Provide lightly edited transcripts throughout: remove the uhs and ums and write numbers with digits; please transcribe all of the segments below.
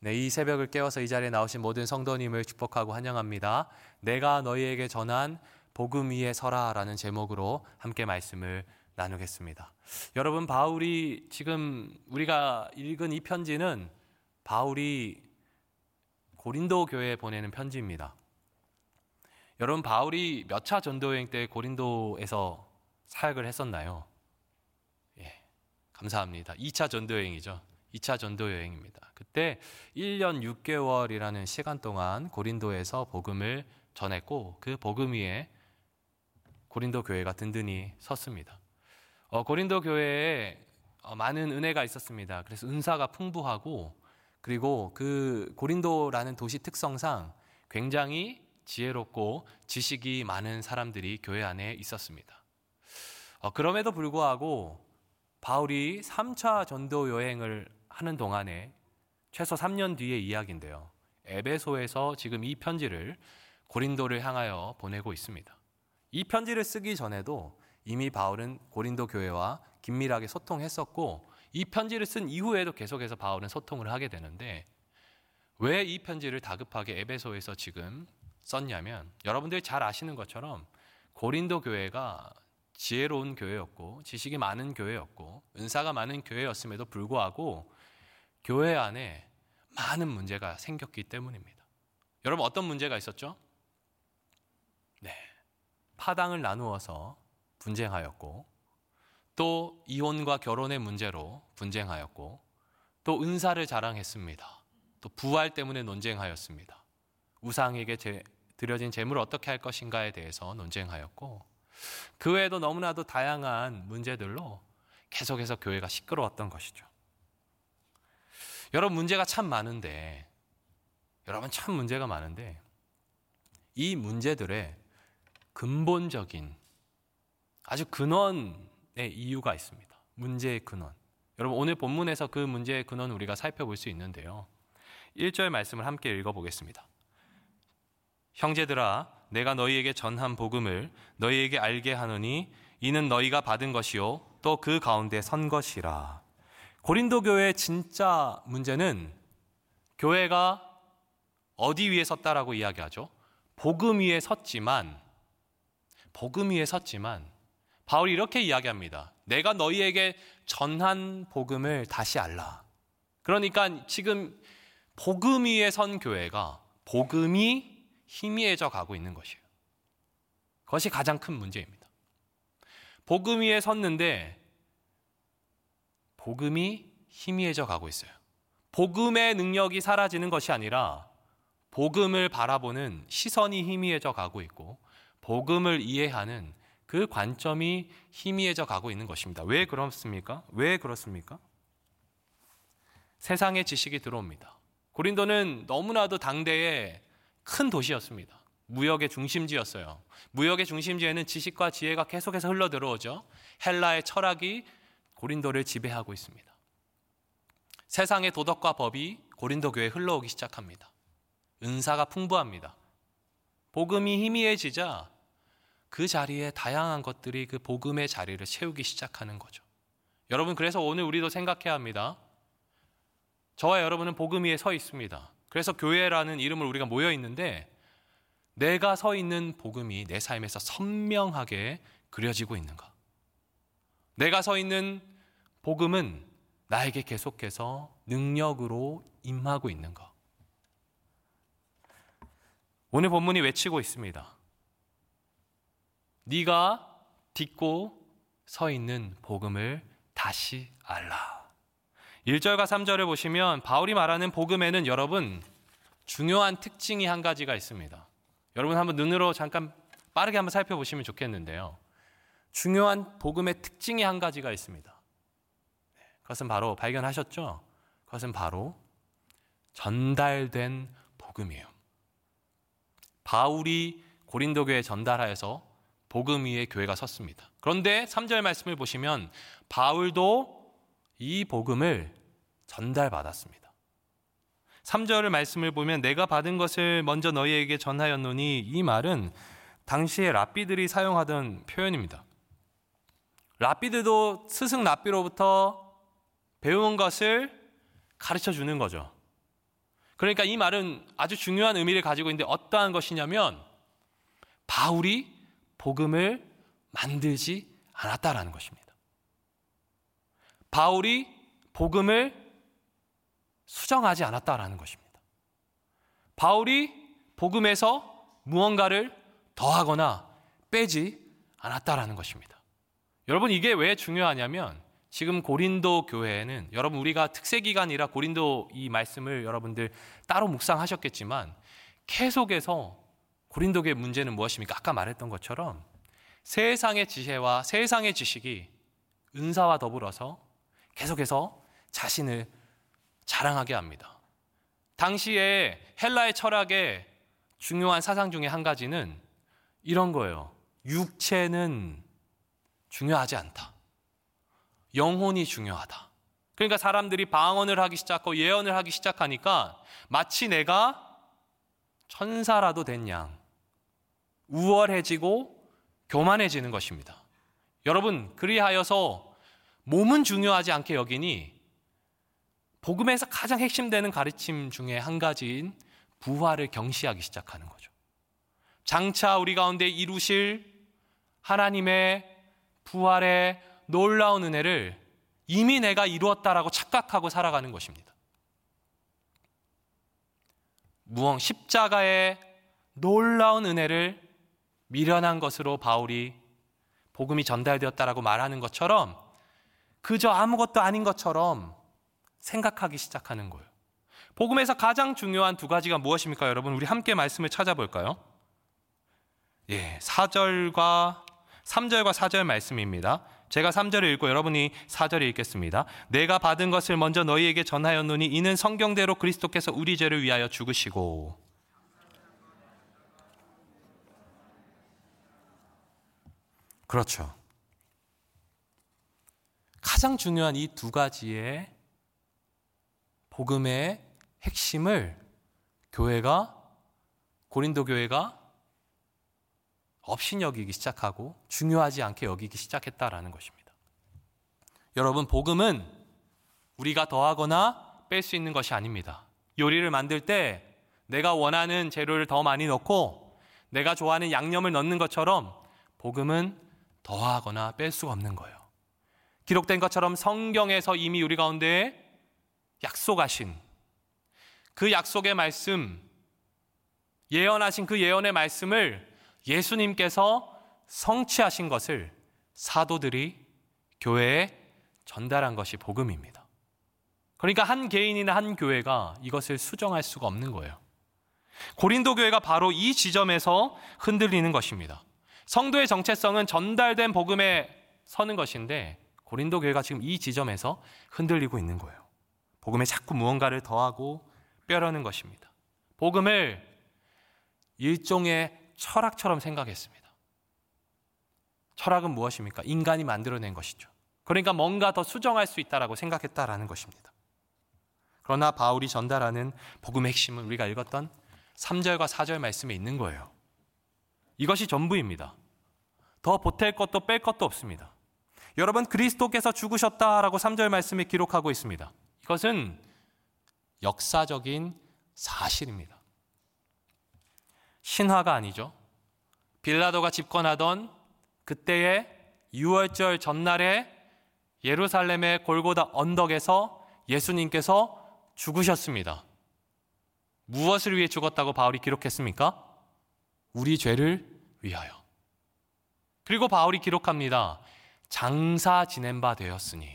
네, 이 새벽을 깨워서 이 자리에 나오신 모든 성도님을 축복하고 환영합니다. 내가 너희에게 전한 복음 위에 서라라는 제목으로 함께 말씀을 나누겠습니다. 여러분, 바울이 지금 우리가 읽은 이 편지는 바울이 고린도 교회에 보내는 편지입니다. 여러분, 바울이 몇 차 전도여행 때 고린도에서 사역을 했었나요? 감사합니다. 2차 전도여행이죠. 2차 전도여행입니다. 그때 1년 6개월이라는 시간 동안 고린도에서 복음을 전했고 그 복음 위에 고린도 교회가 든든히 섰습니다. 고린도 교회에 많은 은혜가 있었습니다. 그래서 은사가 풍부하고 그리고 그 고린도라는 도시 특성상 굉장히 지혜롭고 지식이 많은 사람들이 교회 안에 있었습니다. 그럼에도 불구하고 바울이 3차 전도 여행을 하는 동안에 최소 3년 뒤의 이야기인데요. 에베소에서 지금 이 편지를 고린도를 향하여 보내고 있습니다. 이 편지를 쓰기 전에도 이미 바울은 고린도 교회와 긴밀하게 소통했었고 이 편지를 쓴 이후에도 계속해서 바울은 소통을 하게 되는데 왜 이 편지를 다급하게 에베소에서 지금 썼냐면 여러분들이 잘 아시는 것처럼 고린도 교회가 지혜로운 교회였고 지식이 많은 교회였고 은사가 많은 교회였음에도 불구하고 교회 안에 많은 문제가 생겼기 때문입니다. 여러분, 어떤 문제가 있었죠? 파당을 나누어서 분쟁하였고 또 이혼과 결혼의 문제로 분쟁하였고 또 은사를 자랑했습니다. 또 부활 때문에 논쟁하였습니다. 우상에게 드려진 제물을 어떻게 할 것인가에 대해서 논쟁하였고 그 외에도 너무나도 다양한 문제들로 계속해서 교회가 시끄러웠던 것이죠. 여러분, 문제가 참 많은데 이 문제들의 근본적인 아주 근원의 이유가 있습니다. 문제의 근원. 여러분, 오늘 본문에서 그 문제의 근원을 우리가 살펴볼 수 있는데요. 1절 말씀을 함께 읽어보겠습니다. 형제들아, 내가 너희에게 전한 복음을 너희에게 알게 하노니 이는 너희가 받은 것이요 또 그 가운데 선 것이라. 고린도 교회의 진짜 문제는 교회가 어디 위에 섰다라고 이야기하죠? 복음 위에 섰지만 바울이 이렇게 이야기합니다. 내가 너희에게 전한 복음을 다시 알라. 그러니까 지금 복음 위에 선 교회가 복음이 희미해져 가고 있는 것이에요. 그것이 가장 큰 문제입니다. 복음 위에 섰는데 복음이 희미해져 가고 있어요. 복음의 능력이 사라지는 것이 아니라 복음을 바라보는 시선이 희미해져 가고 있고 복음을 이해하는 그 관점이 희미해져 가고 있는 것입니다. 왜 그렇습니까? 세상의 지식이 들어옵니다. 고린도는 너무나도 당대의 큰 도시였습니다. 무역의 중심지였어요. 무역의 중심지에는 지식과 지혜가 계속해서 흘러 들어오죠. 헬라의 철학이 고린도를 지배하고 있습니다. 세상의 도덕과 법이 고린도 교회에 흘러오기 시작합니다. 은사가 풍부합니다. 복음이 희미해지자 그 자리에 다양한 것들이 그 복음의 자리를 채우기 시작하는 거죠. 여러분, 그래서 오늘 우리도 생각해야 합니다. 저와 여러분은 복음 위에 서 있습니다. 그래서 교회라는 이름을 우리가 모여 있는데 내가 서 있는 복음이 내 삶에서 선명하게 그려지고 있는가? 내가 서 있는 복음은 나에게 계속해서 능력으로 임하고 있는가? 오늘 본문이 외치고 있습니다. 네가 딛고 서 있는 복음을 다시 알라. 1절과 3절을 보시면 바울이 말하는 복음에는 여러분 중요한 특징이 한 가지가 있습니다. 여러분 한번 눈으로 잠깐 빠르게 한번 살펴보시면 좋겠는데요. 중요한 복음의 특징이 한 가지가 있습니다. 그것은 바로 발견하셨죠? 그것은 바로 전달된 복음이에요. 바울이 고린도 교회에 전달하여서 복음 위에 교회가 섰습니다. 그런데 3절 말씀을 보시면 바울도 이 복음을 전달받았습니다. 3절의 말씀을 보면 내가 받은 것을 먼저 너희에게 전하였노니 이 말은 당시에 랍비들이 사용하던 표현입니다. 랍비들도 스승 랍비로부터 배운 것을 가르쳐 주는 거죠. 그러니까 이 말은 아주 중요한 의미를 가지고 있는데 어떠한 것이냐면 바울이 복음을 만들지 않았다라는 것입니다. 바울이 복음을 수정하지 않았다라는 것입니다. 바울이 복음에서 무언가를 더하거나 빼지 않았다라는 것입니다. 여러분, 이게 왜 중요하냐면 지금 고린도 교회에는, 여러분 우리가 특세기간이라 고린도 이 말씀을 여러분들 따로 묵상하셨겠지만 계속해서 고린도 교회의 문제는 무엇입니까? 아까 말했던 것처럼 세상의 지혜와 세상의 지식이 은사와 더불어서 계속해서 자신을 자랑하게 합니다. 당시에 헬라의 철학의 중요한 사상 중에 한 가지는 이런 거예요. 육체는 중요하지 않다. 영혼이 중요하다. 그러니까 사람들이 방언을 하기 시작하고 예언을 하기 시작하니까 마치 내가 천사라도 된 양, 우월해지고 교만해지는 것입니다. 여러분, 그리하여서 몸은 중요하지 않게 여기니 복음에서 가장 핵심되는 가르침 중에 한 가지인 부활을 경시하기 시작하는 거죠. 장차 우리 가운데 이루실 하나님의 부활의 놀라운 은혜를 이미 내가 이루었다라고 착각하고 살아가는 것입니다. 십자가의 놀라운 은혜를 미련한 것으로 바울이 복음이 전달되었다라고 말하는 것처럼 그저 아무것도 아닌 것처럼 생각하기 시작하는 거예요. 복음에서 가장 중요한 두 가지가 무엇입니까? 여러분, 우리 함께 말씀을 찾아볼까요? 3절과 4절 말씀입니다. 제가 3절을 읽고 여러분이 4절을 읽겠습니다. 내가 받은 것을 먼저 너희에게 전하였노니 이는 성경대로 그리스도께서 우리 죄를 위하여 죽으시고. 그렇죠. 가장 중요한 이 두 가지의 복음의 핵심을 고린도 교회가 업신여기기 시작하고 중요하지 않게 여기기 시작했다라는 것입니다. 여러분, 복음은 우리가 더하거나 뺄 수 있는 것이 아닙니다. 요리를 만들 때 내가 원하는 재료를 더 많이 넣고 내가 좋아하는 양념을 넣는 것처럼 복음은 더하거나 뺄 수가 없는 거예요. 기록된 것처럼 성경에서 이미 우리 가운데 약속하신 그 약속의 말씀, 예언하신 그 예언의 말씀을 예수님께서 성취하신 것을 사도들이 교회에 전달한 것이 복음입니다. 그러니까 한 개인이나 한 교회가 이것을 수정할 수가 없는 거예요. 고린도 교회가 바로 이 지점에서 흔들리는 것입니다. 성도의 정체성은 전달된 복음에 서는 것인데 고린도 교회가 지금 이 지점에서 흔들리고 있는 거예요. 복음에 자꾸 무언가를 더하고 빼려는 것입니다. 복음을 일종의 철학처럼 생각했습니다. 철학은 무엇입니까? 인간이 만들어낸 것이죠. 그러니까 뭔가 더 수정할 수 있다라고 생각했다라는 것입니다. 그러나 바울이 전달하는 복음의 핵심은 우리가 읽었던 3절과 4절 말씀에 있는 거예요. 이것이 전부입니다. 더 보탤 것도 뺄 것도 없습니다. 여러분, 그리스도께서 죽으셨다라고 3절 말씀에 기록하고 있습니다. 이것은 역사적인 사실입니다. 신화가 아니죠. 빌라도가 집권하던 그때의 6월절 전날에 예루살렘의 골고다 언덕에서 예수님께서 죽으셨습니다. 무엇을 위해 죽었다고 바울이 기록했습니까? 우리 죄를 위하여. 그리고 바울이 기록합니다. 장사 지낸 바 되었으니.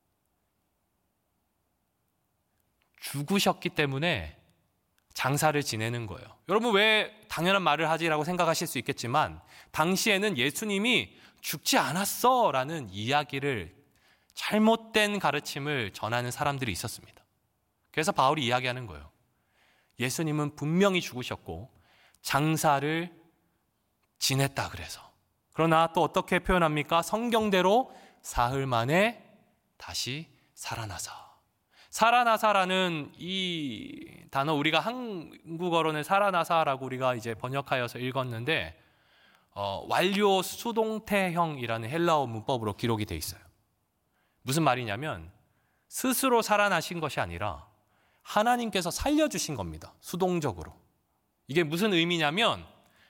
죽으셨기 때문에 장사를 지내는 거예요. 여러분, 왜 당연한 말을 하지라고 생각하실 수 있겠지만 당시에는 예수님이 죽지 않았어 라는 이야기를, 잘못된 가르침을 전하는 사람들이 있었습니다. 그래서 바울이 이야기하는 거예요. 예수님은 분명히 죽으셨고 장사를 지냈다 그래서. 그러나 또 어떻게 표현합니까? 성경대로 사흘 만에 다시 살아나사. 살아나사라는 이 단어, 우리가 한국어로는 살아나사라고 우리가 이제 번역하여서 읽었는데 완료 수동태형이라는 헬라어 문법으로 기록이 돼 있어요. 무슨 말이냐면 스스로 살아나신 것이 아니라 하나님께서 살려주신 겁니다. 수동적으로. 이게 무슨 의미냐면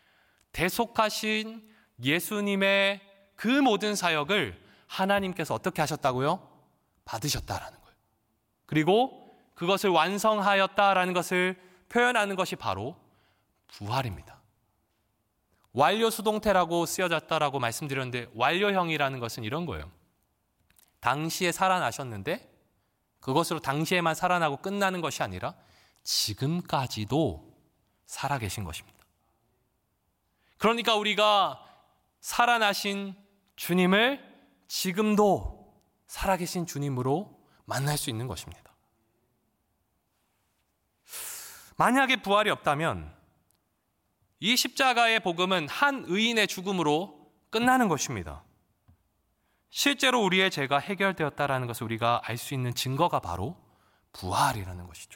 대속하신 예수님의 그 모든 사역을 하나님께서 어떻게 하셨다고요? 받으셨다라는 거예요. 그리고 그것을 완성하였다라는 것을 표현하는 것이 바로 부활입니다. 완료 수동태라고 쓰여졌다라고 말씀드렸는데 완료형이라는 것은 이런 거예요. 당시에 살아나셨는데 그것으로 당시에만 살아나고 끝나는 것이 아니라 지금까지도 살아계신 것입니다. 그러니까 우리가 살아나신 주님을 지금도 살아계신 주님으로 만날 수 있는 것입니다. 만약에 부활이 없다면 이 십자가의 복음은 한 의인의 죽음으로 끝나는 것입니다. 실제로 우리의 죄가 해결되었다라는 것을 우리가 알 수 있는 증거가 바로 부활이라는 것이죠.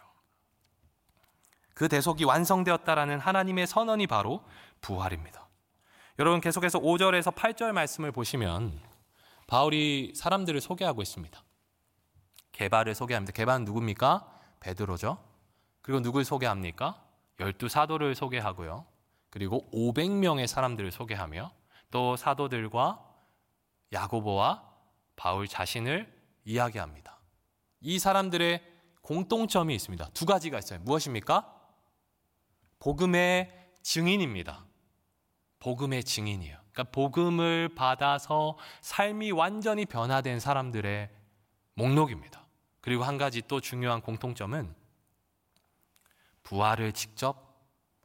그 대속이 완성되었다라는 하나님의 선언이 바로 부활입니다. 여러분 계속해서 5절에서 8절 말씀을 보시면 바울이 사람들을 소개하고 있습니다. 게바를 소개합니다. 게바는 누굽니까? 베드로죠. 그리고 누굴 소개합니까? 12사도를 소개하고요. 그리고 500명의 사람들을 소개하며 또 사도들과 야고보와 바울 자신을 이야기합니다. 이 사람들의 공통점이 있습니다. 두 가지가 있어요. 무엇입니까? 복음의 증인입니다. 복음의 증인이에요. 그러니까 복음을 받아서 삶이 완전히 변화된 사람들의 목록입니다. 그리고 한 가지 또 중요한 공통점은 부활을 직접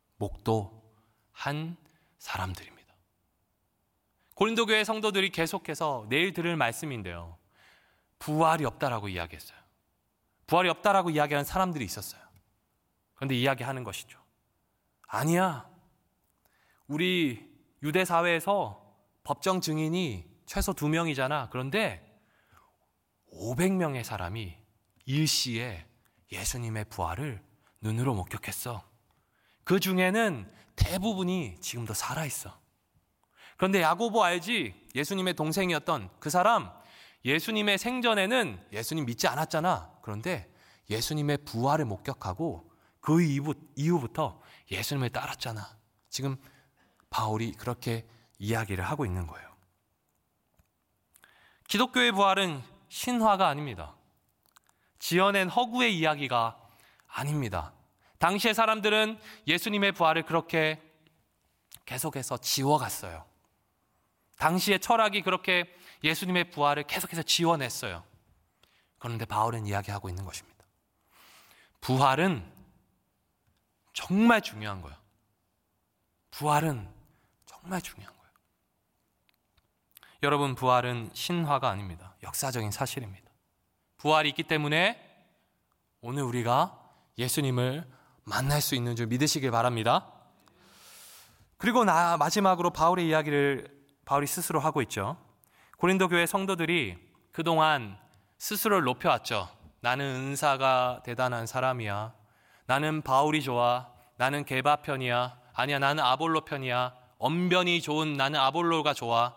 목도한 사람들입니다. 고린도 교회 성도들이 계속해서 내일 들을 말씀인데요. 부활이 없다라고 이야기했어요. 부활이 없다라고 이야기하는 사람들이 있었어요. 그런데 이야기하는 것이죠. 아니야. 우리 유대 사회에서 법정 증인이 최소 2명이잖아. 그런데 500명의 사람이 일시에 예수님의 부활을 눈으로 목격했어. 그 중에는 대부분이 지금도 살아있어. 그런데 야고보 알지? 예수님의 동생이었던 그 사람, 예수님의 생전에는 예수님 믿지 않았잖아. 그런데 예수님의 부활을 목격하고 그 이후부터 예수님을 따랐잖아. 지금 바울이 그렇게 이야기를 하고 있는 거예요. 기독교의 부활은 신화가 아닙니다. 지어낸 허구의 이야기가 아닙니다. 당시의 사람들은 예수님의 부활을 그렇게 계속해서 지워갔어요. 당시의 철학이 그렇게 예수님의 부활을 계속해서 지워냈어요. 그런데 바울은 이야기하고 있는 것입니다. 부활은 정말 중요한 거예요. 부활은 정말 중요한 거예요. 여러분, 부활은 신화가 아닙니다. 역사적인 사실입니다. 부활이 있기 때문에 오늘 우리가 예수님을 만날 수 있는 줄 믿으시길 바랍니다. 그리고 마지막으로 바울의 이야기를 바울이 스스로 하고 있죠. 고린도 교회 성도들이 그동안 스스로를 높여왔죠. 나는 은사가 대단한 사람이야. 나는 바울이 좋아. 나는 게바 편이야. 아니야, 나는 아볼로 편이야. 언변이 좋은 나는 아볼로가 좋아.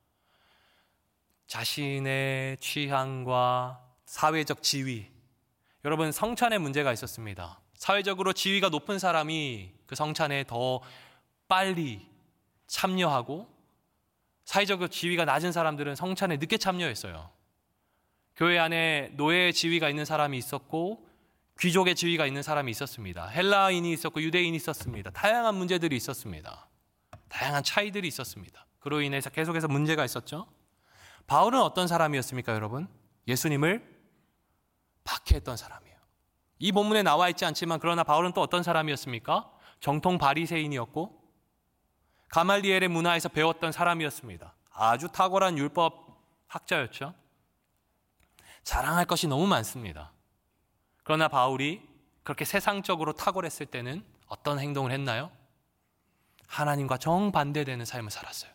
자신의 취향과 사회적 지위. 여러분, 성찬에 문제가 있었습니다. 사회적으로 지위가 높은 사람이 그 성찬에 더 빨리 참여하고 사회적으로 지위가 낮은 사람들은 성찬에 늦게 참여했어요. 교회 안에 노예의 지위가 있는 사람이 있었고 귀족의 지위가 있는 사람이 있었습니다. 헬라인이 있었고 유대인이 있었습니다. 다양한 문제들이 있었습니다. 다양한 차이들이 있었습니다. 그로 인해서 계속해서 문제가 있었죠. 바울은 어떤 사람이었습니까, 여러분? 예수님을 박해했던 사람이에요. 이 본문에 나와 있지 않지만 그러나 바울은 또 어떤 사람이었습니까? 정통 바리새인이었고 가말리엘의 문화에서 배웠던 사람이었습니다. 아주 탁월한 율법 학자였죠. 자랑할 것이 너무 많습니다. 그러나 바울이 그렇게 세상적으로 탁월했을 때는 어떤 행동을 했나요? 하나님과 정반대되는 삶을 살았어요.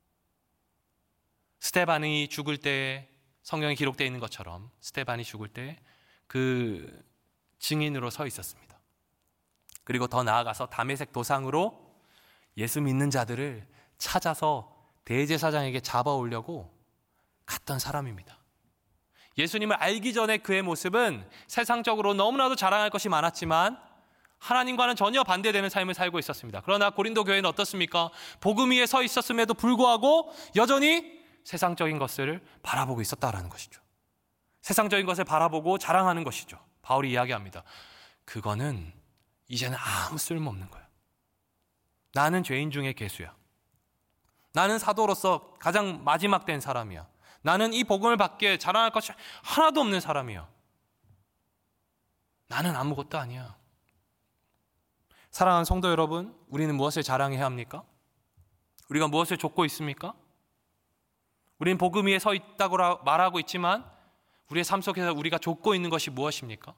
스데반이 죽을 때 성경에 기록되어 있는 것처럼 스데반이 죽을 때 그 증인으로 서 있었습니다. 그리고 더 나아가서 다메섹 도상으로 예수 믿는 자들을 찾아서 대제사장에게 잡아오려고 갔던 사람입니다. 예수님을 알기 전에 그의 모습은 세상적으로 너무나도 자랑할 것이 많았지만 하나님과는 전혀 반대되는 삶을 살고 있었습니다. 그러나 고린도 교회는 어떻습니까? 복음 위에 서 있었음에도 불구하고 여전히 세상적인 것을 바라보고 있었다라는 것이죠. 세상적인 것을 바라보고 자랑하는 것이죠. 바울이 이야기합니다. 그거는 이제는 아무 쓸모없는 거야. 나는 죄인 중에 괴수야. 나는 사도로서 가장 마지막 된 사람이야. 나는 이 복음을 받기에 자랑할 것이 하나도 없는 사람이야. 나는 아무것도 아니야. 사랑하는 성도 여러분, 우리는 무엇을 자랑해야 합니까? 우리가 무엇을 좇고 있습니까? 우리는 복음 위에 서 있다고 말하고 있지만 우리의 삶 속에서 우리가 좇고 있는 것이 무엇입니까?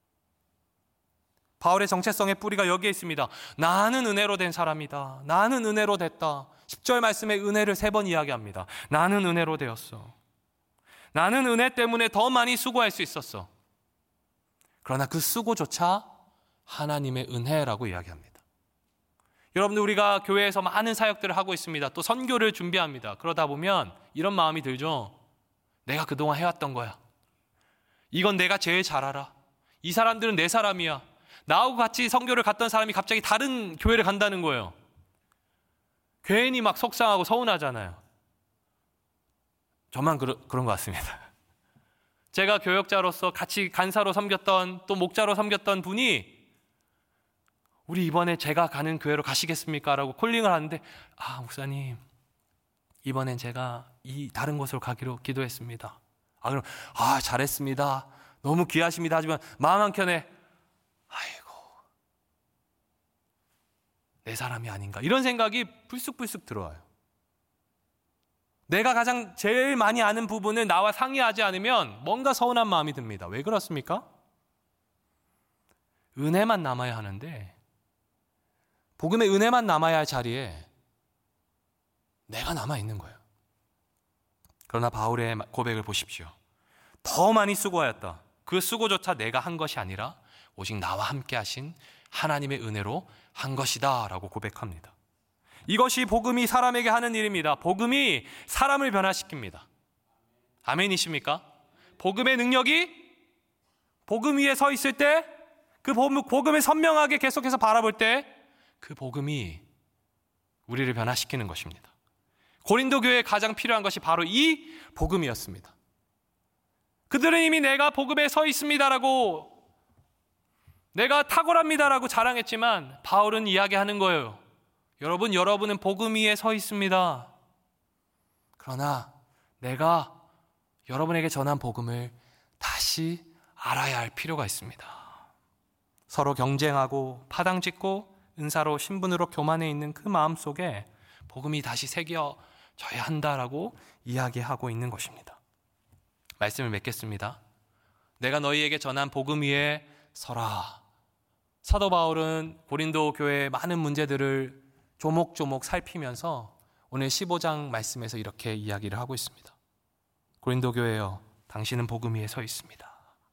바울의 정체성의 뿌리가 여기에 있습니다. 나는 은혜로 된 사람이다. 나는 은혜로 됐다. 10절 말씀에 은혜를 3번 이야기합니다. 나는 은혜로 되었어. 나는 은혜 때문에 더 많이 수고할 수 있었어. 그러나 그 수고조차 하나님의 은혜라고 이야기합니다. 여러분들, 우리가 교회에서 많은 사역들을 하고 있습니다. 또 선교를 준비합니다. 그러다 보면 이런 마음이 들죠. 내가 그동안 해왔던 거야. 이건 내가 제일 잘 알아. 이 사람들은 내 사람이야. 나하고 같이 선교를 갔던 사람이 갑자기 다른 교회를 간다는 거예요. 괜히 막 속상하고 서운하잖아요. 저만 그런 것 같습니다. 제가 교역자로서 같이 간사로 섬겼던, 또 목자로 섬겼던 분이 우리 이번에 제가 가는 교회로 가시겠습니까? 라고 콜링을 하는데, 목사님, 이번엔 제가 이 다른 곳으로 가기로 기도했습니다. 그럼 잘했습니다. 너무 귀하십니다. 하지만 마음 한켠에 아이고, 내 사람이 아닌가, 이런 생각이 불쑥불쑥 들어와요. 내가 가장 제일 많이 아는 부분을 나와 상의하지 않으면 뭔가 서운한 마음이 듭니다. 왜 그렇습니까? 은혜만 남아야 하는데, 복음의 은혜만 남아야 할 자리에 내가 남아있는 거예요. 그러나 바울의 고백을 보십시오. 더 많이 수고하였다. 그 수고조차 내가 한 것이 아니라 오직 나와 함께 하신 하나님의 은혜로 한 것이다 라고 고백합니다. 이것이 복음이 사람에게 하는 일입니다. 복음이 사람을 변화시킵니다. 아멘이십니까? 복음의 능력이 복음 위에 서 있을 때, 그 복음을 선명하게 계속해서 바라볼 때 그 복음이 우리를 변화시키는 것입니다. 고린도 교회에 가장 필요한 것이 바로 이 복음이었습니다. 그들은 이미 내가 복음에 서 있습니다라고, 내가 탁월합니다라고 자랑했지만 바울은 이야기하는 거예요. 여러분은 복음 위에 서 있습니다. 그러나 내가 여러분에게 전한 복음을 다시 알아야 할 필요가 있습니다. 서로 경쟁하고 파당짓고 은사로 신분으로 교만해 있는 그 마음 속에 복음이 다시 새겨져야 한다라고 이야기하고 있는 것입니다. 말씀을 맺겠습니다. 내가 너희에게 전한 복음 위에 서라. 사도 바울은 고린도 교회의 많은 문제들을 조목조목 살피면서 오늘 15장 말씀에서 이렇게 이야기를 하고 있습니다. 고린도 교회여, 당신은 복음 위에 서 있습니다.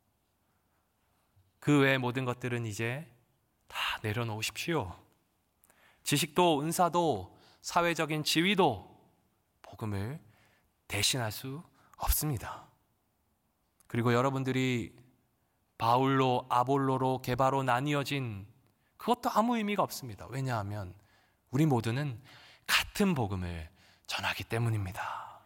그 외의 모든 것들은 이제 다 내려놓으십시오. 지식도 은사도 사회적인 지위도 복음을 대신할 수 없습니다. 그리고 여러분들이 바울로, 아볼로로, 게바로 나뉘어진 그것도 아무 의미가 없습니다. 왜냐하면 우리 모두는 같은 복음을 전하기 때문입니다.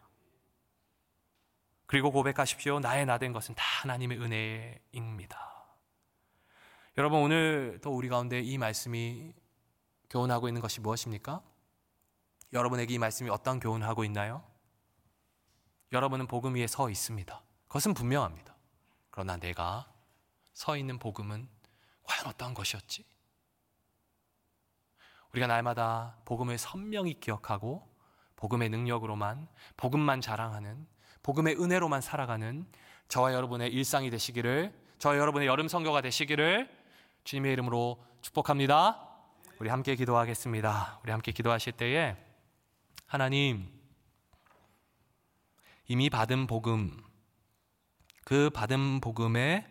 그리고 고백하십시오. 나의 나된 것은 다 하나님의 은혜입니다. 여러분, 오늘 또 우리 가운데 이 말씀이 교훈하고 있는 것이 무엇입니까? 여러분에게 이 말씀이 어떤 교훈을 하고 있나요? 여러분은 복음 위에 서 있습니다. 그것은 분명합니다. 그러나 내가 서 있는 복음은 과연 어떤 것이었지? 우리가 날마다 복음을 선명히 기억하고 복음의 능력으로만, 복음만 자랑하는, 복음의 은혜로만 살아가는 저와 여러분의 일상이 되시기를, 저와 여러분의 여름 선교가 되시기를 주님의 이름으로 축복합니다. 우리 함께 기도하겠습니다. 우리 함께 기도하실 때에 하나님, 이미 받은 복음, 그 받은 복음의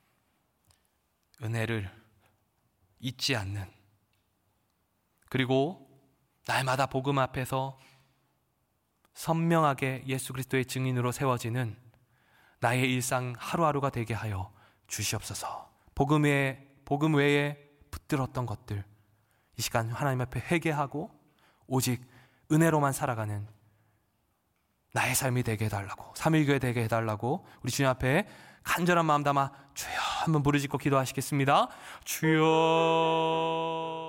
은혜를 잊지 않는, 그리고 날마다 복음 앞에서 선명하게 예수 그리스도의 증인으로 세워지는 나의 일상 하루하루가 되게 하여 주시옵소서. 복음 외에 붙들었던 것들 이 시간 하나님 앞에 회개하고 오직 은혜로만 살아가는 나의 삶이 되게 해달라고, 삼일교회 되게 해달라고 우리 주님 앞에 간절한 마음 담아 주여 한번 부르짖고 기도하시겠습니다. 주여.